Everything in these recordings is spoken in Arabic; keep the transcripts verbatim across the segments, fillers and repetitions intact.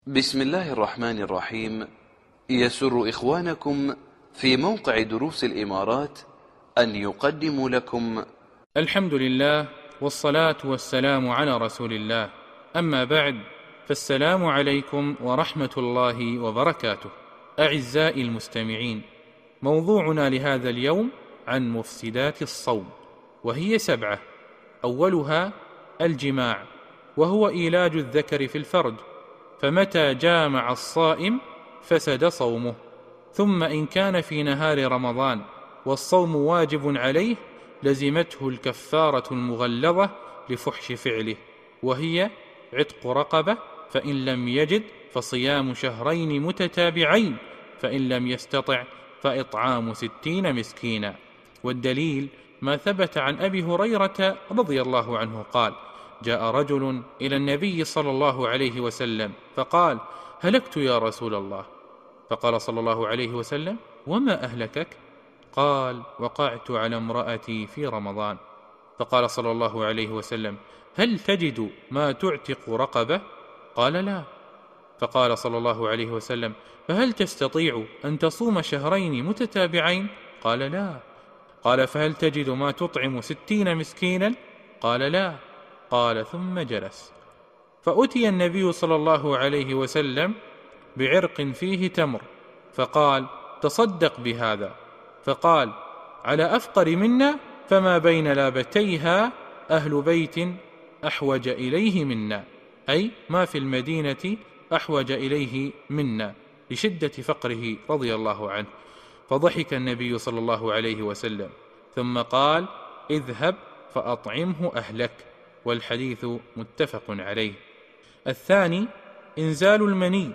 بسم الله الرحمن الرحيم. يسر إخوانكم في موقع دروس الإمارات أن يقدموا لكم الحمد لله والصلاة والسلام على رسول الله، أما بعد، فالسلام عليكم ورحمة الله وبركاته. أعزائي المستمعين، موضوعنا لهذا اليوم عن مفسدات الصوم، وهي سبعة. أولها الجماع، وهو إيلاج الذكر في الفرج، فمتى جامع الصائم فسد صومه. ثم إن كان في نهار رمضان والصوم واجب عليه لزمته الكفارة المغلظة لفحش فعله، وهي عتق رقبة، فإن لم يجد فصيام شهرين متتابعين، فإن لم يستطع فإطعام ستين مسكينا. والدليل ما ثبت عن أبي هريرة رضي الله عنه قال: جاء رجل إلى النبي صلى الله عليه وسلم فقال: هلكت يا رسول الله. فقال صلى الله عليه وسلم: وما أهلكك؟ قال: وقعت على امرأتي في رمضان. فقال صلى الله عليه وسلم: هل تجد ما تعتق رقبة؟ قال: لا. فقال صلى الله عليه وسلم: فهل تستطيع أن تصوم شهرين متتابعين؟ قال: لا. قال: فهل تجد ما تطعم ستين مسكينا؟ قال: لا. قال: ثم جلس. فأتي النبي صلى الله عليه وسلم بعرق فيه تمر، فقال: تصدق بهذا. فقال: على أفقر منا فما بين لابتيها أهل بيت أحوج إليه منا، أي ما في المدينة أحوج إليه منا، لشدة فقره رضي الله عنه. فضحك النبي صلى الله عليه وسلم، ثم قال: اذهب فأطعمه أهلك. والحديث متفق عليه. الثاني إنزال المني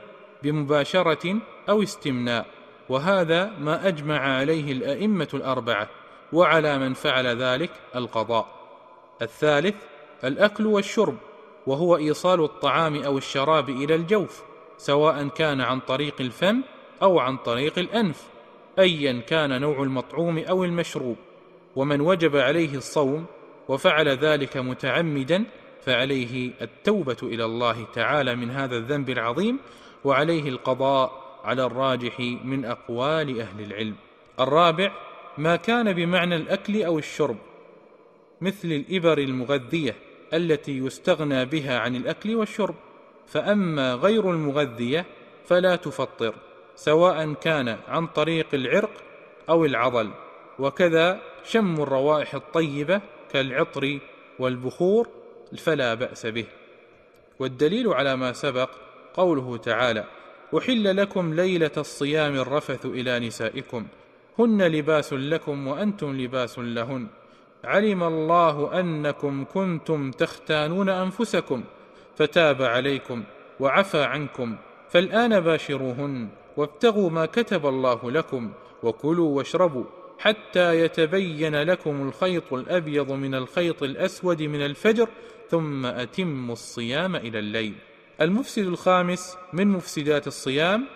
بمباشرة أو استمناء، وهذا ما أجمع عليه الأئمة الأربعة، وعلى من فعل ذلك القضاء. الثالث الأكل والشرب، وهو إيصال الطعام أو الشراب إلى الجوف، سواء كان عن طريق الفم أو عن طريق الأنف، أيا كان نوع المطعوم أو المشروب. ومن وجب عليه الصوم وفعل ذلك متعمدا فعليه التوبة إلى الله تعالى من هذا الذنب العظيم، وعليه القضاء على الراجح من أقوال أهل العلم. الرابع ما كان بمعنى الأكل أو الشرب، مثل الإبر المغذية التي يستغنى بها عن الأكل والشرب، فأما غير المغذية فلا تفطر، سواء كان عن طريق العرق أو العضل. وكذا شم الروائح الطيبة كالعطر والبخور فلا بأس به. والدليل على ما سبق قوله تعالى: أحل لكم ليلة الصيام الرفث إلى نسائكم هن لباس لكم وأنتم لباس لهن علم الله أنكم كنتم تختانون أنفسكم فتاب عليكم وعفى عنكم فالآن باشروهن وابتغوا ما كتب الله لكم وكلوا واشربوا حتى يتبين لكم الخيط الأبيض من الخيط الأسود من الفجر ثم أتموا الصيام إلى الليل. المفسد الخامس من مفسدات الصيام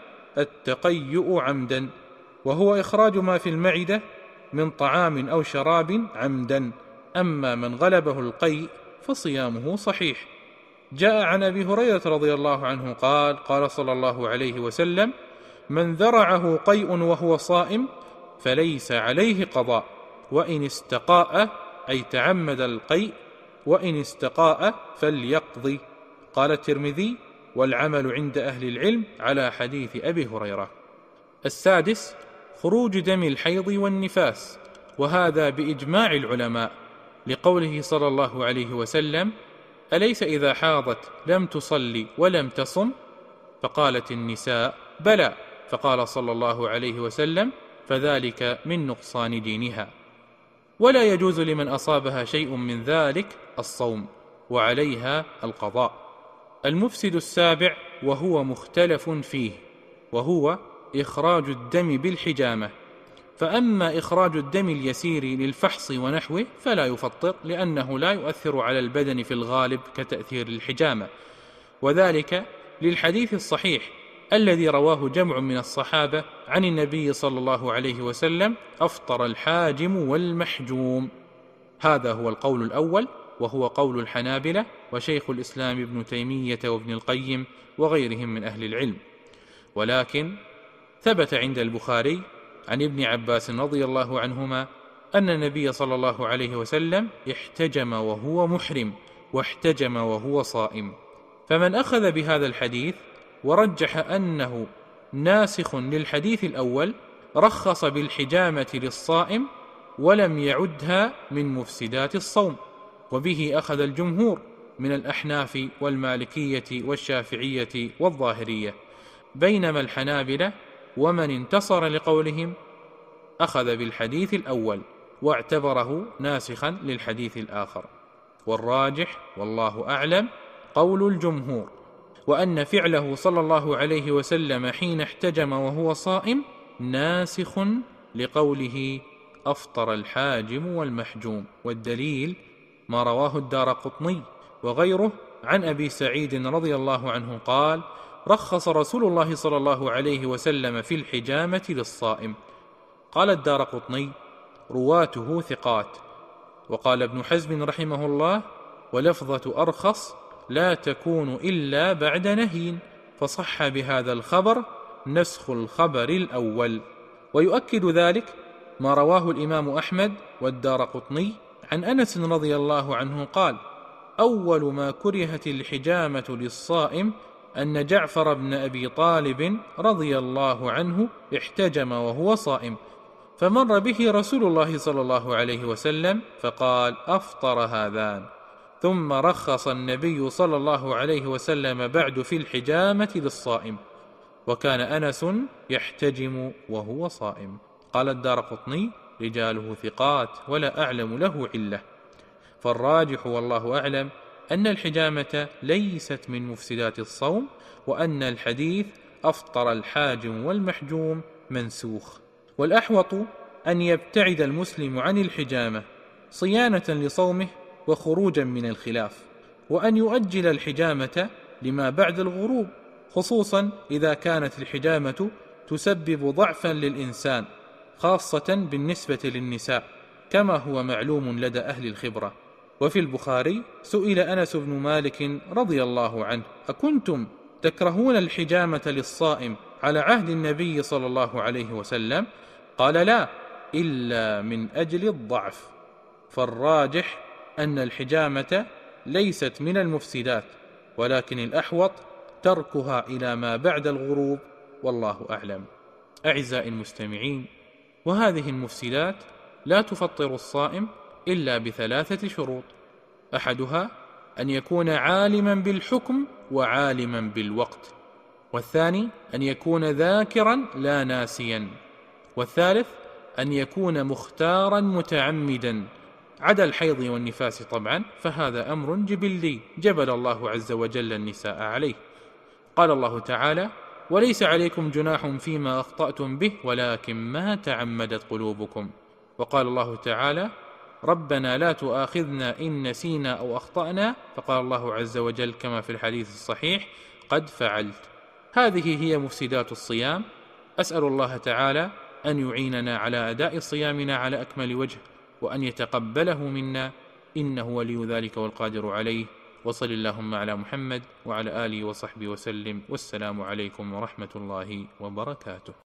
التقيؤ عمدا، وهو إخراج ما في المعدة من طعام أو شراب عمدا. أما من غلبه القيء فصيامه صحيح. جاء عن أبي هريرة رضي الله عنه قال: قال صلى الله عليه وسلم: من ذرعه قيء وهو صائم فليس عليه قضاء، وإن استقاء أي تعمد القيء، وإن استقاء فليقضي. قال الترمذي: والعمل عند أهل العلم على حديث أبي هريرة. السادس خروج دم الحيض والنفاس، وهذا بإجماع العلماء، لقوله صلى الله عليه وسلم: أليس إذا حاضت لم تصلي ولم تصم؟ فقالت النساء: بلى. فقال صلى الله عليه وسلم: فذلك من نقصان دينها. ولا يجوز لمن أصابها شيء من ذلك الصوم، وعليها القضاء. المفسد السابع وهو مختلف فيه، وهو إخراج الدم بالحجامة. فأما إخراج الدم اليسير للفحص ونحوه فلا يفطر، لأنه لا يؤثر على البدن في الغالب كتأثير الحجامة، وذلك للحديث الصحيح الذي رواه جمع من الصحابة عن النبي صلى الله عليه وسلم: أفطر الحاجم والمحجوم. هذا هو القول الأول. وهو قول الحنابلة وشيخ الإسلام ابن تيمية وابن القيم وغيرهم من أهل العلم. ولكن ثبت عند البخاري عن ابن عباس رضي الله عنهما أن النبي صلى الله عليه وسلم احتجم وهو محرم واحتجم وهو صائم. فمن أخذ بهذا الحديث ورجح أنه ناسخ للحديث الأول رخص بالحجامة للصائم ولم يعدها من مفسدات الصوم، وبه أخذ الجمهور من الأحناف والمالكية والشافعية والظاهرية، بينما الحنابلة ومن انتصر لقولهم أخذ بالحديث الأول واعتبره ناسخا للحديث الآخر. والراجح والله أعلم قول الجمهور، وأن فعله صلى الله عليه وسلم حين احتجم وهو صائم ناسخ لقوله أفطر الحاجم والمحجوم. والدليل ما رواه الدارقطني وغيره عن أبي سعيد رضي الله عنه قال: رخص رسول الله صلى الله عليه وسلم في الحجامة للصائم. قال الدارقطني: رواته ثقات. وقال ابن حزم رحمه الله: ولفظة أرخص لا تكون إلا بعد نهي، فصح بهذا الخبر نسخ الخبر الأول. ويؤكد ذلك ما رواه الإمام أحمد والدارقطني عن أنس رضي الله عنه قال: أول ما كرهت الحجامة للصائم أن جعفر بن أبي طالب رضي الله عنه احتجم وهو صائم، فمر به رسول الله صلى الله عليه وسلم فقال: أفطر هذان. ثم رخص النبي صلى الله عليه وسلم بعد في الحجامة للصائم، وكان أنس يحتجم وهو صائم. قال الدارقطني: رجاله ثقات ولا أعلم له علة. فالراجح والله أعلم أن الحجامة ليست من مفسدات الصوم، وأن الحديث أفطر الحاجم والمحجوم منسوخ. والأحوط أن يبتعد المسلم عن الحجامة صيانة لصومه وخروجا من الخلاف، وأن يؤجل الحجامة لما بعد الغروب، خصوصا إذا كانت الحجامة تسبب ضعفا للإنسان، خاصة بالنسبة للنساء كما هو معلوم لدى أهل الخبرة. وفي البخاري سئل أنس بن مالك رضي الله عنه: أكنتم تكرهون الحجامة للصائم على عهد النبي صلى الله عليه وسلم؟ قال: لا، إلا من أجل الضعف. فالراجح أن الحجامة ليست من المفسدات، ولكن الأحوط تركها إلى ما بعد الغروب، والله أعلم. أعزائي المستمعين، وهذه المفسدات لا تفطر الصائم إلا بثلاثة شروط: أحدها أن يكون عالما بالحكم وعالما بالوقت، والثاني أن يكون ذاكرا لا ناسيا، والثالث أن يكون مختارا متعمدا، عدا الحيض والنفاس طبعا، فهذا أمر جبلي جبل الله عز وجل النساء عليه. قال الله تعالى: وليس عليكم جناح فيما أخطأتم به ولكن ما تعمدت قلوبكم. وقال الله تعالى: ربنا لا تؤاخذنا إن نسينا أو أخطأنا، فقال الله عز وجل كما في الحديث الصحيح: قد فعلت. هذه هي مفسدات الصيام. أسأل الله تعالى أن يعيننا على أداء صيامنا على أكمل وجه، وأن يتقبله منا، إنه ولي ذلك والقادر عليه. وصل اللهم على محمد وعلى آله وصحبه وسلم، والسلام عليكم ورحمة الله وبركاته.